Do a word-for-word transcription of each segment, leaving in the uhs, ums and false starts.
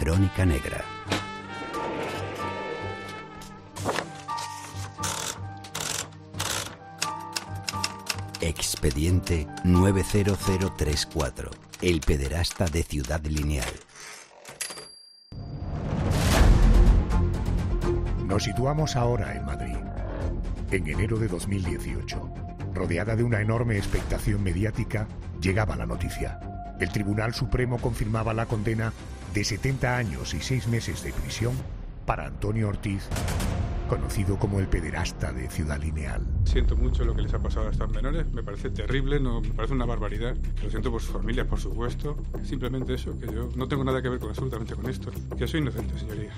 Crónica Negra. Expediente nueve cero cero tres cuatro. El pederasta de Ciudad Lineal. Nos situamos ahora en Madrid, en enero de dos mil dieciocho. Rodeada de una enorme expectación mediática, llegaba la noticia. El Tribunal Supremo confirmaba la condena de setenta años y seis meses de prisión para Antonio Ortiz, conocido como el pederasta de Ciudad Lineal. Siento mucho lo que les ha pasado a estos menores, me parece terrible, no, me parece una barbaridad. Lo siento por sus familias, por supuesto. Simplemente eso, que yo no tengo nada que ver con absolutamente con esto. Que soy inocente, señoría.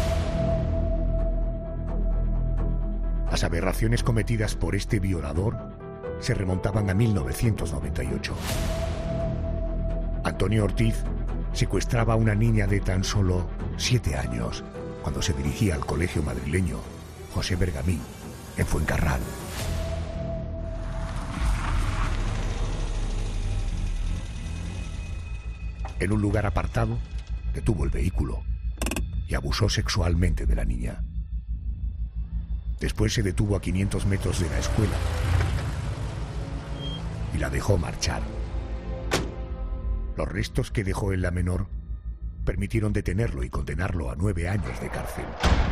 Las aberraciones cometidas por este violador se remontaban a mil novecientos noventa y ocho. Antonio Ortiz secuestraba a una niña de tan solo siete años cuando se dirigía al colegio madrileño José Bergamín, en Fuencarral. En un lugar apartado, detuvo el vehículo y abusó sexualmente de la niña. Después se detuvo a quinientos metros de la escuela y la dejó marchar. Los restos que dejó en la menor permitieron detenerlo y condenarlo a nueve años de cárcel.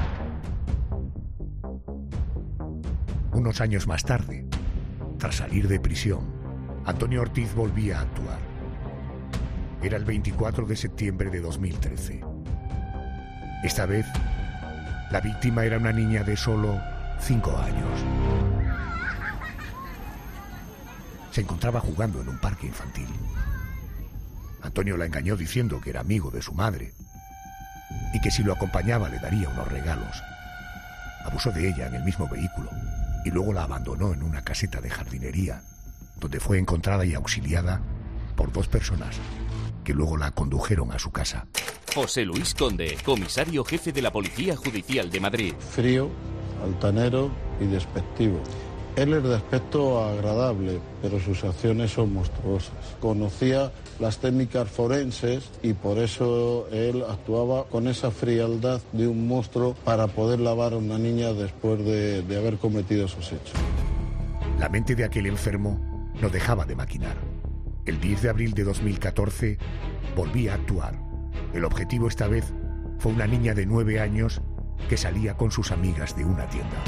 Unos años más tarde, tras salir de prisión, Antonio Ortiz volvía a actuar. Era el veinticuatro de septiembre de dos mil trece. Esta vez, la víctima era una niña de solo cinco años. Se encontraba jugando en un parque infantil. Antonio la engañó diciendo que era amigo de su madre y que si lo acompañaba le daría unos regalos. Abusó de ella en el mismo vehículo y luego la abandonó en una caseta de jardinería, donde fue encontrada y auxiliada por dos personas que luego la condujeron a su casa. José Luis Conde, comisario jefe de la Policía Judicial de Madrid. Frío, altanero y despectivo. Él es de aspecto agradable, pero sus acciones son monstruosas. Conocía las técnicas forenses y por eso él actuaba con esa frialdad de un monstruo para poder lavar a una niña después de, de haber cometido esos hechos. La mente de aquel enfermo no dejaba de maquinar. El diez de abril de dos mil catorce volvía a actuar. El objetivo esta vez fue una niña de nueve años que salía con sus amigas de una tienda.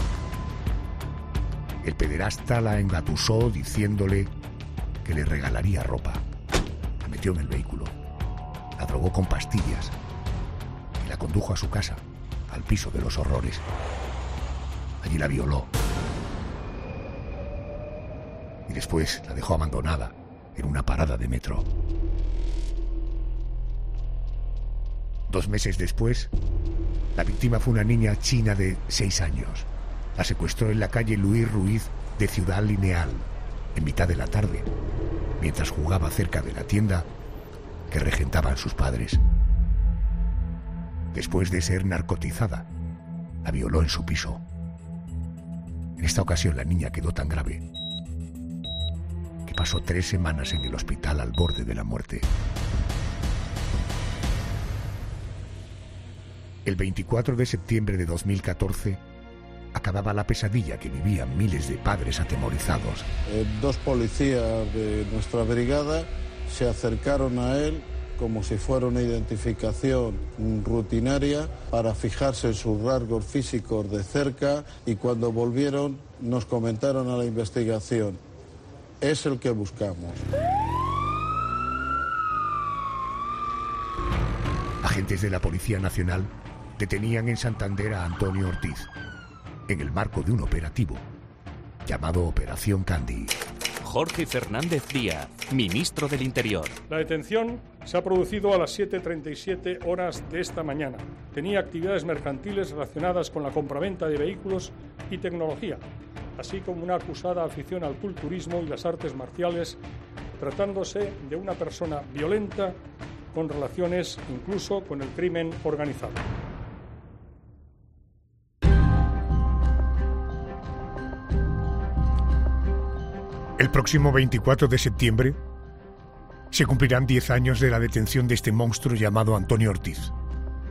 El pederasta la engatusó diciéndole que le regalaría ropa. La metió en el vehículo, la drogó con pastillas y la condujo a su casa, al piso de los horrores. Allí la violó y después la dejó abandonada en una parada de metro. Dos meses después, la víctima fue una niña china de seis años. La secuestró en la calle Luis Ruiz de Ciudad Lineal, en mitad de la tarde, mientras jugaba cerca de la tienda que regentaban sus padres. Después de ser narcotizada, la violó en su piso. En esta ocasión la niña quedó tan grave que pasó tres semanas en el hospital al borde de la muerte. El veinticuatro de septiembre de dos mil catorce acababa la pesadilla que vivían miles de padres atemorizados. Eh, dos policías de nuestra brigada se acercaron a él como si fuera una identificación rutinaria para fijarse en sus rasgos físicos de cerca y cuando volvieron nos comentaron a la investigación: es el que buscamos. Agentes de la Policía Nacional detenían en Santander a Antonio Ortiz en el marco de un operativo llamado Operación Candy. Jorge Fernández Díaz, ministro del Interior. La detención se ha producido a las siete treinta y siete horas de esta mañana. Tenía actividades mercantiles relacionadas con la compraventa de vehículos y tecnología, así como una acusada afición al culturismo y las artes marciales, tratándose de una persona violenta con relaciones incluso con el crimen organizado. El próximo veinticuatro de septiembre se cumplirán diez años de la detención de este monstruo llamado Antonio Ortiz.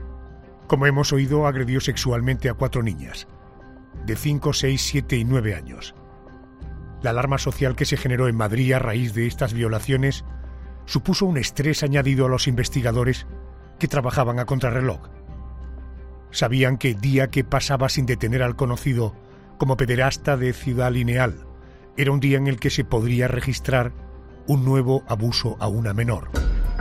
Como hemos oído, agredió sexualmente a cuatro niñas, de cinco, seis, siete y nueve años. La alarma social que se generó en Madrid a raíz de estas violaciones supuso un estrés añadido a los investigadores que trabajaban a contrarreloj. Sabían que el día que pasaba sin detener al conocido como pederasta de Ciudad Lineal era un día en el que se podría registrar un nuevo abuso a una menor.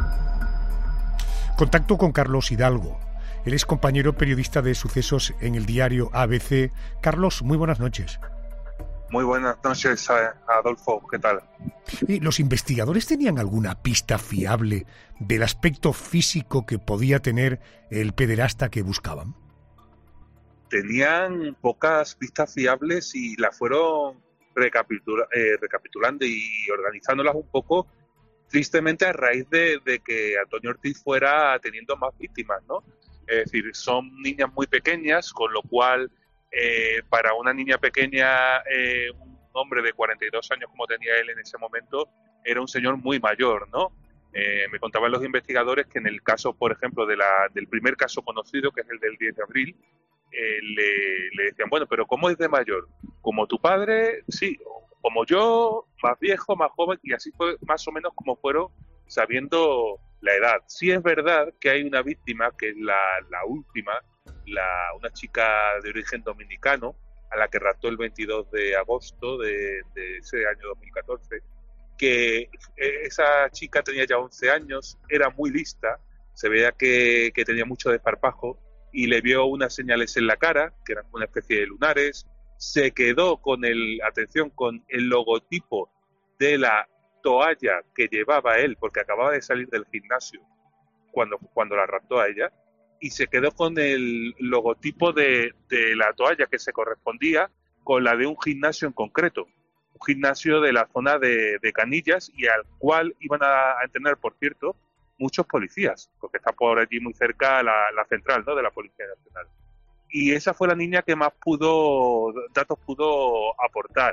Contacto con Carlos Hidalgo. Él es compañero periodista de sucesos en el diario A B C. Carlos, muy buenas noches. Muy buenas noches, Adolfo. ¿Qué tal? ¿Y los investigadores tenían alguna pista fiable del aspecto físico que podía tener el pederasta que buscaban? Tenían pocas pistas fiables y las fueron recapitula- eh, recapitulando y organizándolas un poco, tristemente a raíz de, de que Antonio Ortiz fuera teniendo más víctimas, ¿no? Es decir, son niñas muy pequeñas, con lo cual eh, para una niña pequeña, eh, un hombre de cuarenta y dos años como tenía él en ese momento, era un señor muy mayor, ¿no? Eh, me contaban los investigadores que en el caso, por ejemplo, de la, del primer caso conocido, que es el del diez de abril, eh, le, le decían, bueno, pero ¿cómo es de mayor? ¿Como tu padre? Sí, como yo, más viejo, más joven, y así fue más o menos como fueron sabiendo la edad. Sí es verdad que hay una víctima, que es la, la última, la, una chica de origen dominicano, a la que raptó el veintidós de agosto de, de ese año dos mil catorce, que esa chica tenía ya once años, era muy lista, se veía que, que tenía mucho desparpajo, y le vio unas señales en la cara, que eran una especie de lunares. Se quedó con el, atención, con el logotipo de la toalla que llevaba él, porque acababa de salir del gimnasio cuando, cuando la raptó a ella, y se quedó con el logotipo de, de la toalla que se correspondía con la de un gimnasio en concreto, un gimnasio de la zona de, de Canillas, y al cual iban a, a entrenar, por cierto, muchos policías, porque está por allí muy cerca la, la central, ¿no?, de la Policía Nacional. Y esa fue la niña que más pudo, datos pudo aportar.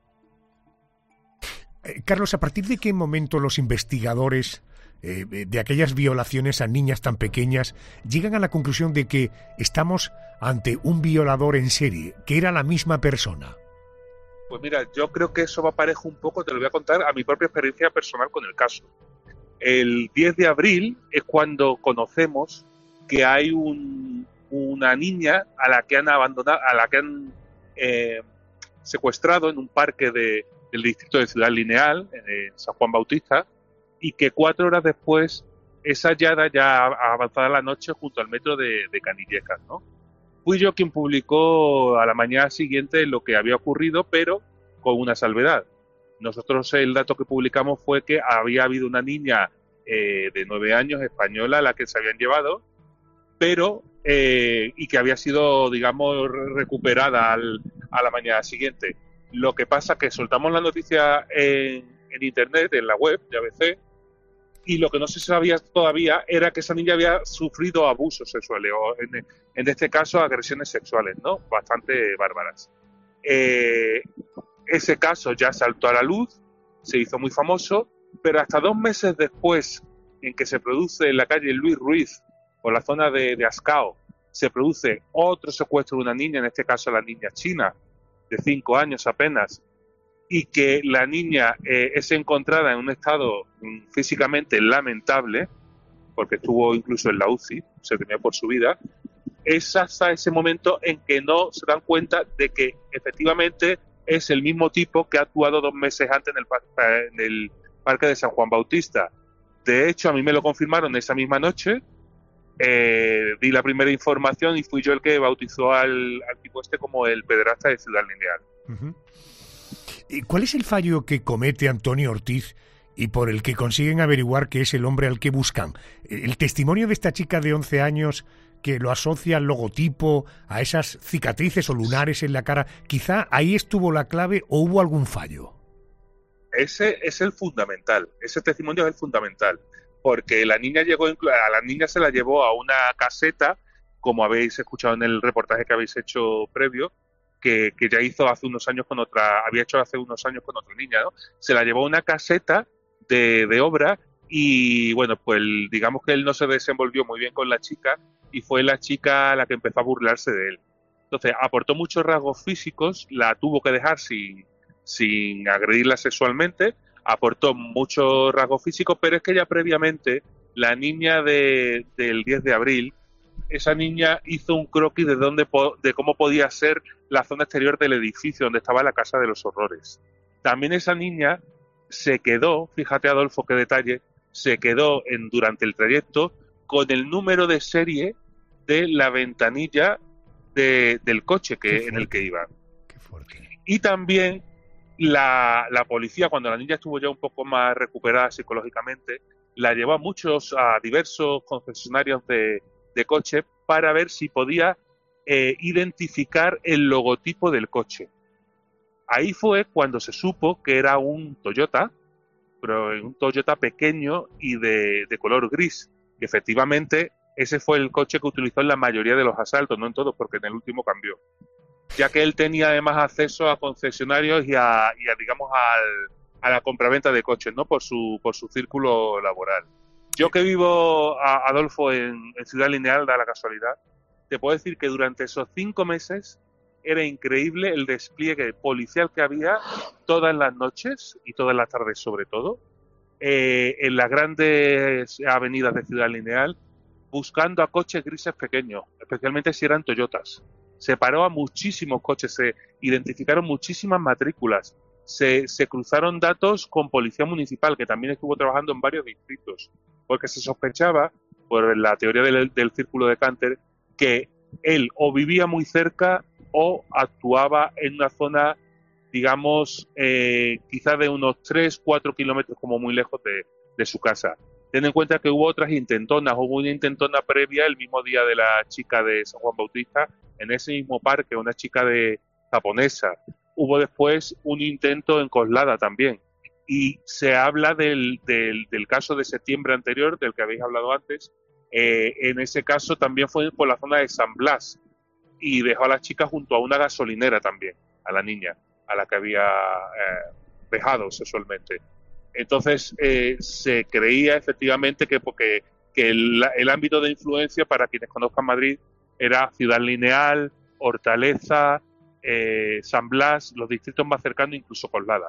Eh, Carlos, ¿a partir de qué momento los investigadores eh, de aquellas violaciones a niñas tan pequeñas llegan a la conclusión de que estamos ante un violador en serie, que era la misma persona? Pues mira, yo creo que eso va parejo un poco, te lo voy a contar a mi propia experiencia personal con el caso. El diez de abril es cuando conocemos que hay un, una niña a la que han abandonado, a la que han eh, secuestrado en un parque de, del distrito de Ciudad Lineal, en San Juan Bautista, y que cuatro horas después es hallada ya avanzada la noche junto al metro de, de Canillejas, ¿no? Fui yo quien publicó a la mañana siguiente lo que había ocurrido, pero con una salvedad. Nosotros el dato que publicamos fue que había habido una niña eh, de nueve años, española, a la que se habían llevado, pero eh, y que había sido, digamos, recuperada al, a la mañana siguiente. Lo que pasa que soltamos la noticia en, en internet, en la web de A B C, y lo que no se sabía todavía era que esa niña había sufrido abusos sexuales, o en, en este caso agresiones sexuales, ¿no?, bastante bárbaras. Eh, ese caso ya saltó a la luz, se hizo muy famoso, pero hasta dos meses después, en que se produce en la calle Luis Ruiz, por la zona de, de Ascao, se produce otro secuestro de una niña, en este caso la niña china, de cinco años apenas, y que la niña eh, es encontrada en un estado mm, físicamente lamentable, porque estuvo incluso en la U C I, se temió por su vida. Es hasta ese momento en que no se dan cuenta de que efectivamente es el mismo tipo que ha actuado dos meses antes en el, par- en el parque de San Juan Bautista. De hecho, a mí me lo confirmaron esa misma noche, eh, di la primera información y fui yo el que bautizó al, al tipo este como el pederasta de Ciudad Lineal. Uh-huh. ¿Y cuál es el fallo que comete Antonio Ortiz y por el que consiguen averiguar que es el hombre al que buscan? El testimonio de esta chica de once años que lo asocia al logotipo, a esas cicatrices o lunares en la cara, quizá ahí estuvo la clave, o hubo algún fallo. Ese es el fundamental, ese testimonio es el fundamental, porque la niña llegó, a la niña se la llevó a una caseta, como habéis escuchado en el reportaje que habéis hecho previo, que, que ya hizo hace unos años con otra, había hecho hace unos años con otra niña, ¿no? Se la llevó a una caseta de, de obra y bueno, pues digamos que él no se desenvolvió muy bien con la chica y fue la chica la que empezó a burlarse de él. Entonces aportó muchos rasgos físicos, la tuvo que dejar sin, sin agredirla sexualmente, aportó muchos rasgos físicos, pero es que ya previamente la niña de, del diez de abril, esa niña hizo un croquis de, dónde, de cómo podía ser la zona exterior del edificio donde estaba la Casa de los Horrores. También esa niña se quedó, fíjate Adolfo qué detalle, se quedó en, durante el trayecto con el número de serie de la ventanilla de, del coche que, en el que iba. Qué fuerte. Y también la, la policía, cuando la niña estuvo ya un poco más recuperada psicológicamente, la llevó a muchos, a diversos concesionarios de, de coche para ver si podía eh, identificar el logotipo del coche. Ahí fue cuando se supo que era un Toyota, pero un Toyota pequeño y de, de color gris, que efectivamente ese fue el coche que utilizó en la mayoría de los asaltos, no en todos, porque en el último cambió, ya que él tenía además acceso a concesionarios y a, y a digamos, al, a la compraventa de coches, ¿no? Por su, por su círculo laboral. Yo que vivo, a, Adolfo, en, en Ciudad Lineal, da la casualidad, te puedo decir que durante esos cinco meses era increíble el despliegue policial que había todas las noches y todas las tardes sobre todo, eh, en las grandes avenidas de Ciudad Lineal, buscando a coches grises pequeños, especialmente si eran Toyotas. Se paró a muchísimos coches, se identificaron muchísimas matrículas, se, se cruzaron datos con Policía Municipal, que también estuvo trabajando en varios distritos, porque se sospechaba, por la teoría del, del círculo de Canter, que él o vivía muy cerca o actuaba en una zona, digamos, eh, quizá de unos tres, cuatro kilómetros como muy lejos de, de su casa. Ten en cuenta que hubo otras intentonas, hubo una intentona previa el mismo día de la chica de San Juan Bautista, en ese mismo parque, una chica de japonesa. Hubo después un intento en Coslada también. Y se habla del, del, del caso de septiembre anterior, del que habéis hablado antes. Eh, en ese caso también fue por la zona de San Blas y dejó a la chica junto a una gasolinera también, a la niña, a la que había eh, dejado sexualmente. Entonces eh, se creía efectivamente que porque que el, el ámbito de influencia, para quienes conozcan Madrid, era Ciudad Lineal, Hortaleza, eh, San Blas, los distritos más cercanos, incluso Coslada.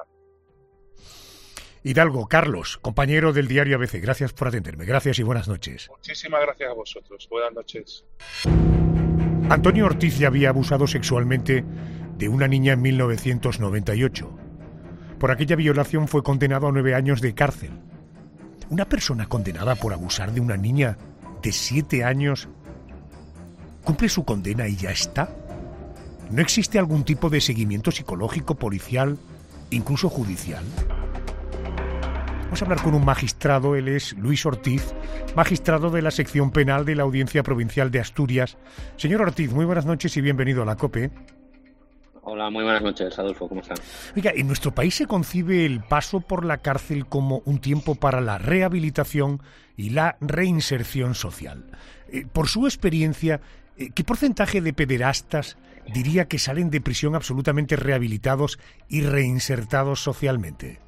Hidalgo, Carlos, compañero del diario A B C, gracias por atenderme. Gracias y buenas noches. Muchísimas gracias a vosotros. Buenas noches. Antonio Ortiz ya había abusado sexualmente de una niña en mil novecientos noventa y ocho. Por aquella violación fue condenado a nueve años de cárcel. ¿Una persona condenada por abusar de una niña de siete años cumple su condena y ya está? ¿No existe algún tipo de seguimiento psicológico, policial, incluso judicial? Vamos a hablar con un magistrado, él es Luis Ortiz, magistrado de la sección penal de la Audiencia Provincial de Asturias. Señor Ortiz, muy buenas noches y bienvenido a la COPE. Hola, muy buenas noches, Adolfo, ¿cómo están? Oiga, en nuestro país se concibe el paso por la cárcel como un tiempo para la rehabilitación y la reinserción social. Eh, por su experiencia, eh, ¿qué porcentaje de pederastas diría que salen de prisión absolutamente rehabilitados y reinsertados socialmente?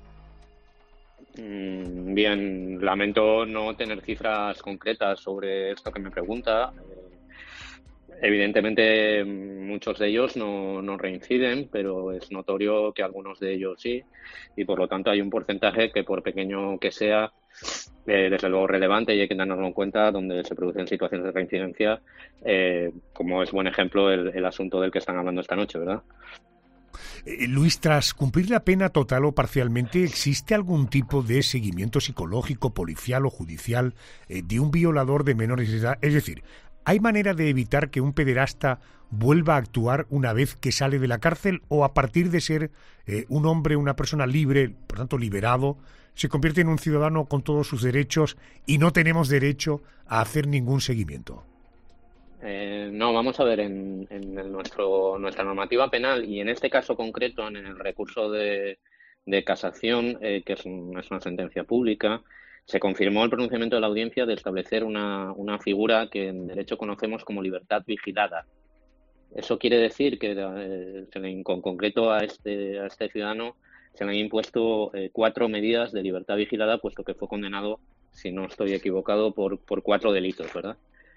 Bien, lamento no tener cifras concretas sobre esto que me pregunta. Evidentemente, muchos de ellos no, no reinciden, pero es notorio que algunos de ellos sí, y por lo tanto hay un porcentaje que, por pequeño que sea, eh, desde luego relevante, y hay que tenerlo en cuenta, donde se producen situaciones de reincidencia, eh, como es buen ejemplo el, el asunto del que están hablando esta noche, ¿verdad? Eh, Luis, tras cumplir la pena total o parcialmente, ¿existe algún tipo de seguimiento psicológico, policial o judicial eh, de un violador de menores de edad? Es decir, ¿hay manera de evitar que un pederasta vuelva a actuar una vez que sale de la cárcel, o a partir de ser eh, un hombre, una persona libre, por tanto liberado, se convierte en un ciudadano con todos sus derechos y no tenemos derecho a hacer ningún seguimiento? Eh, no, vamos a ver, en, en el nuestro, nuestra normativa penal, y en este caso concreto, en el recurso de, de casación, eh, que es, un, es una sentencia pública, se confirmó el pronunciamiento de la audiencia de establecer una, una figura que en derecho conocemos como libertad vigilada. Eso quiere decir que eh, se le, con concreto a este, a este ciudadano se le han impuesto eh, cuatro medidas de libertad vigilada, puesto que fue condenado si no estoy equivocado, por, por cuatro delitos, ¿verdad?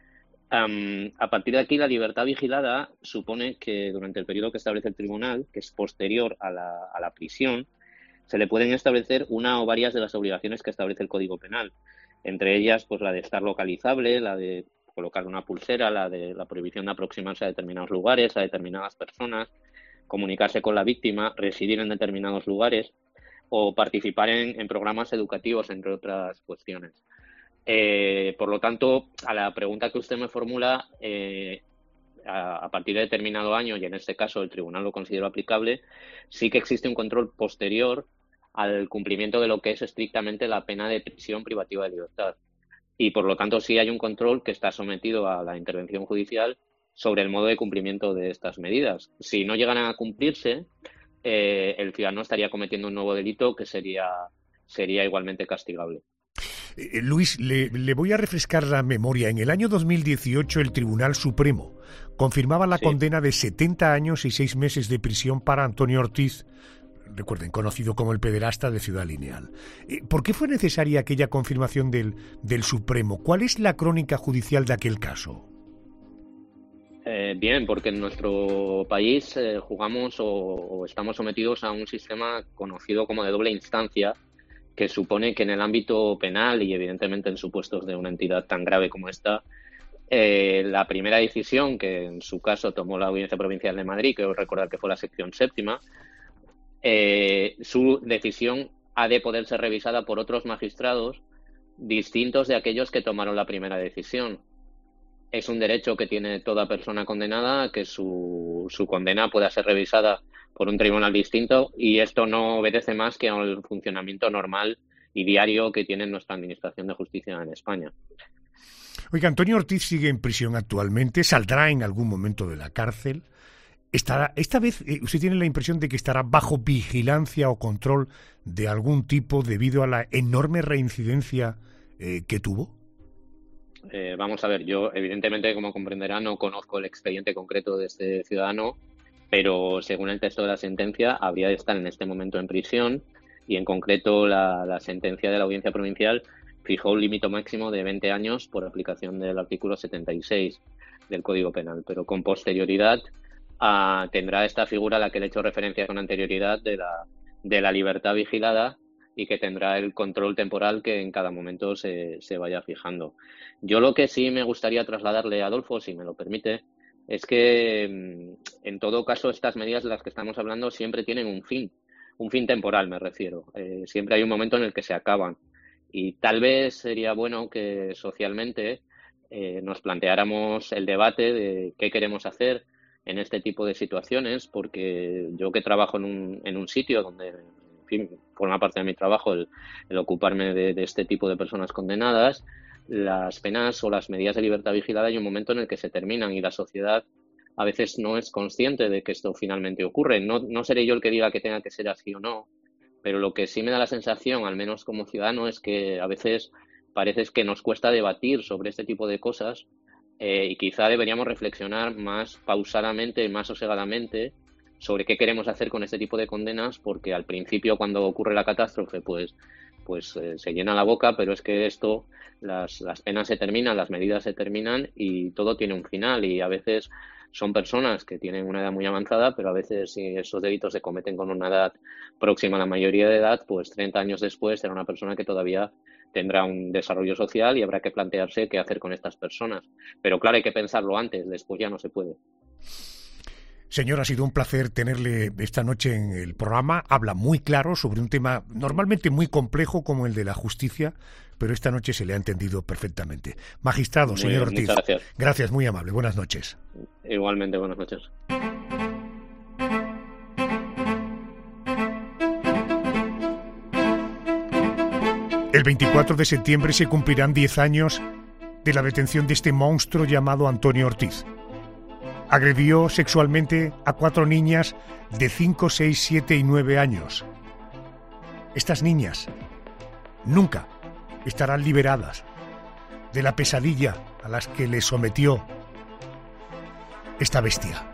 Um, a partir de aquí, la libertad vigilada supone que durante el periodo que establece el tribunal, que es posterior a la, a la prisión, se le pueden establecer una o varias de las obligaciones que establece el Código Penal. Entre ellas, pues la de estar localizable, la de colocar una pulsera, la de la prohibición de aproximarse a determinados lugares, a determinadas personas, comunicarse con la víctima, residir en determinados lugares o participar en, en programas educativos, entre otras cuestiones. Eh, por lo tanto, a la pregunta que usted me formula, eh, a, a partir de determinado año, y en este caso el tribunal lo consideró aplicable, sí que existe un control posterior al cumplimiento de lo que es estrictamente la pena de prisión privativa de libertad. Y por lo tanto sí hay un control que está sometido a la intervención judicial sobre el modo de cumplimiento de estas medidas. Si no llegan a cumplirse, eh, el ciudadano estaría cometiendo un nuevo delito que sería, sería igualmente castigable. Eh, Luis, le, le voy a refrescar la memoria. En el año dos mil dieciocho el Tribunal Supremo confirmaba la sí. condena de setenta años y seis meses de prisión para Antonio Ortiz, recuerden, conocido como el pederasta de Ciudad Lineal. ¿Por qué fue necesaria aquella confirmación del, del Supremo? ¿Cuál es la crónica judicial de aquel caso? Eh, bien, porque en nuestro país eh, jugamos o, o estamos sometidos a un sistema conocido como de doble instancia, que supone que en el ámbito penal y evidentemente en supuestos de una entidad tan grave como esta, eh, la primera decisión que en su caso tomó la Audiencia Provincial de Madrid, que os recordar que fue la sección séptima, Eh, su decisión ha de poder ser revisada por otros magistrados distintos de aquellos que tomaron la primera decisión. Es un derecho que tiene toda persona condenada que su, su condena pueda ser revisada por un tribunal distinto, y esto no obedece más que al funcionamiento normal y diario que tiene nuestra Administración de Justicia en España. Oiga, Antonio Ortiz sigue en prisión actualmente, saldrá en algún momento de la cárcel. Estará, esta vez, eh, ¿usted tiene la impresión de que estará bajo vigilancia o control de algún tipo debido a la enorme reincidencia eh, que tuvo? Eh, vamos a ver, yo evidentemente, como comprenderá, no conozco el expediente concreto de este ciudadano, pero según el texto de la sentencia habría de estar en este momento en prisión, y en concreto la, la sentencia de la Audiencia Provincial fijó un límite máximo de veinte años por aplicación del artículo setenta y seis del Código Penal, pero con posterioridad Uh, tendrá esta figura a la que le he hecho referencia con anterioridad de la, de la libertad vigilada, y que tendrá el control temporal que en cada momento se, se vaya fijando. Yo lo que sí me gustaría trasladarle a Adolfo, si me lo permite, es que en todo caso estas medidas de las que estamos hablando siempre tienen un fin, un fin temporal me refiero. Eh, siempre hay un momento en el que se acaban, y tal vez sería bueno que socialmente eh, nos planteáramos el debate de qué queremos hacer en este tipo de situaciones, porque yo que trabajo en un, en un sitio donde, en fin, forma parte de mi trabajo el, el ocuparme de, de este tipo de personas condenadas, las penas o las medidas de libertad vigilada hay un momento en el que se terminan, y la sociedad a veces no es consciente de que esto finalmente ocurre. No, no seré yo el que diga que tenga que ser así o no, pero lo que sí me da la sensación, al menos como ciudadano, es que a veces parece que nos cuesta debatir sobre este tipo de cosas. Eh, y quizá deberíamos reflexionar más pausadamente, más sosegadamente, sobre qué queremos hacer con este tipo de condenas, porque al principio, cuando ocurre la catástrofe, pues, pues eh, se llena la boca, pero es que esto, las, las penas se terminan, las medidas se terminan y todo tiene un final, y a veces son personas que tienen una edad muy avanzada, pero a veces si esos delitos se cometen con una edad próxima a la mayoría de edad, pues treinta años después será una persona que todavía tendrá un desarrollo social y habrá que plantearse qué hacer con estas personas. Pero claro, hay que pensarlo antes, después ya no se puede. Señor, ha sido un placer tenerle esta noche en el programa. Habla muy claro sobre un tema normalmente muy complejo como el de la justicia, pero esta noche se le ha entendido perfectamente. Magistrado, señor Ortiz. Muchas gracias. Gracias, muy amable. Buenas noches. Igualmente, buenas noches. El veinticuatro de septiembre se cumplirán diez años de la detención de este monstruo llamado Antonio Ortiz. Agredió sexualmente a cuatro niñas de cinco, seis, siete y nueve años. Estas niñas nunca estarán liberadas de la pesadilla a las que les sometió esta bestia.